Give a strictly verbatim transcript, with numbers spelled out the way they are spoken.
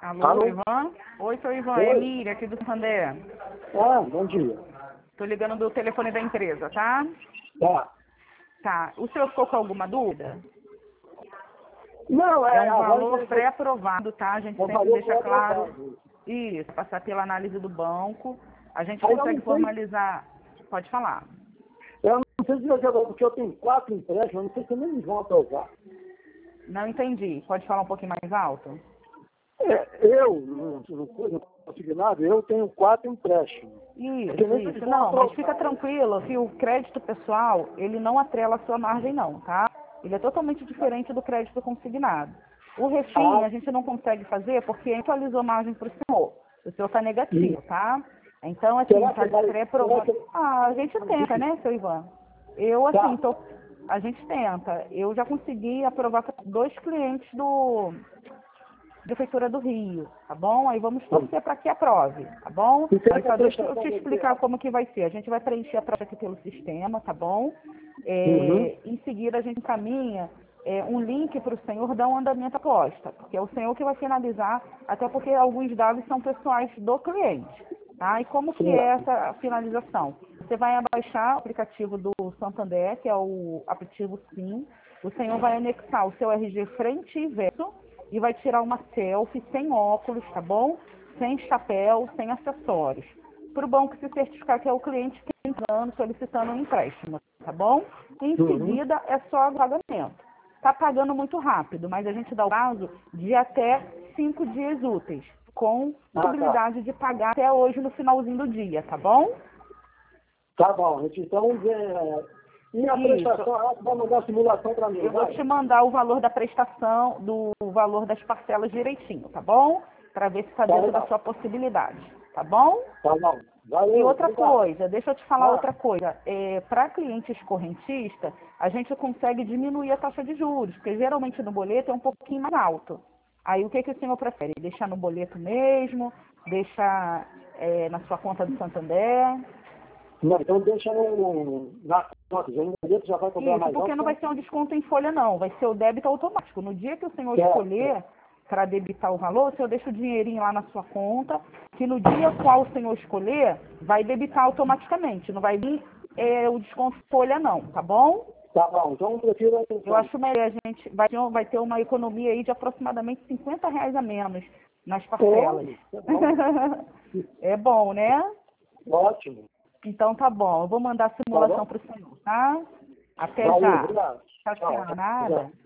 Alô, Alô? Ivan? Oi, sou Ivan, Oi. é Miriam aqui do Santander. Ah, bom dia. Tô ligando do telefone da empresa, tá? Tá. Tá. O senhor ficou com alguma dúvida? Não, É é, um agora valor eu pré-aprovado, tá? A gente vou sempre fazer o deixa claro. pré-aprovado. Isso, passar pela análise do banco. A gente Aí eu consegue não sei, formalizar. Pode falar. eu não sei se eu já porque eu tenho quatro empréstimos, eu não sei se nem eles vão aprovar. Não entendi. Pode falar um pouquinho mais alto? É, eu, não, não, não consegui nada, eu tenho quatro empréstimos. Porque Isso, nem se eles isso. vão Não, mas aprovar. fica tranquilo que o crédito pessoal, ele não atrela a sua margem não, tá? Ele é totalmente diferente do crédito consignado. O refim Ah, a gente não consegue fazer porque atualizou a margem para o senhor. O senhor está e negativo, tá? Então, assim, será está que vai, será pré-provado. que Ah, a gente tenta, né, seu Ivan? Eu, assim, tá, tô... a gente tenta. Eu já consegui aprovar para dois clientes do Prefeitura do Rio, tá bom? Aí vamos torcer para que aprove, tá bom? e será Aí que a só deixa eu prestação te vai ser explicar rápida? como que vai ser. A gente vai preencher a prova aqui pelo sistema, tá bom? Uhum. É, em seguida a gente encaminha é, um link para o senhor dar um andamento à aposta, porque é o senhor que vai finalizar, até porque alguns dados são pessoais do cliente, tá? E como que é Certo. essa finalização? Você vai abaixar o aplicativo do Santander, que é o aplicativo Sim. O senhor vai anexar o seu R G frente e verso e vai tirar uma selfie sem óculos, tá bom? Sem chapéu, sem acessórios. Para o banco se certificar que é o cliente que está entrando, solicitando um empréstimo, tá bom? Em Uhum. seguida, é só o pagamento. Está pagando muito rápido, mas a gente dá o prazo de até cinco dias úteis, com Ah, tá. possibilidade de pagar até hoje no finalzinho do dia, tá bom? Tá bom, gente. Então, é, e a Isso. prestação, ah, você vai mandar a simulação para mim, Eu vou te vai? mandar o valor da prestação, do valor das parcelas direitinho, tá bom? Para ver se está Tá dentro da legal. sua possibilidade, tá bom? Tá bom. E Valeu, outra obrigado. coisa, deixa eu te falar Ah, outra coisa. É, para clientes correntistas, a gente consegue diminuir a taxa de juros, porque geralmente no boleto é um pouquinho mais alto. Aí o que, que o senhor prefere? Deixar no boleto mesmo? Deixar é, na sua conta do Santander? não, então deixa no, na conta, já, no já vai cobrar Isso, mais porque alto, não vai então? ser um desconto em folha, não. Vai ser o débito automático. No dia que o senhor Certo, escolher para debitar o valor, o senhor deixa o dinheirinho lá na sua conta, que no dia qual o senhor escolher, vai debitar automaticamente. Não vai vir é, o desconto em folha, não, tá bom? tá bom, então eu prefiro a Eu atenção. acho melhor, a gente vai, ter- vai ter uma economia aí de aproximadamente cinquenta reais a menos nas parcelas. Olha, tá bom. É bom, né? Ótimo. Então tá bom, eu vou mandar a Tá simulação bom? para o senhor, tá? Até Valeu, já. obrigado. Tchau, Tchau. tchau. Obrigado. Nada.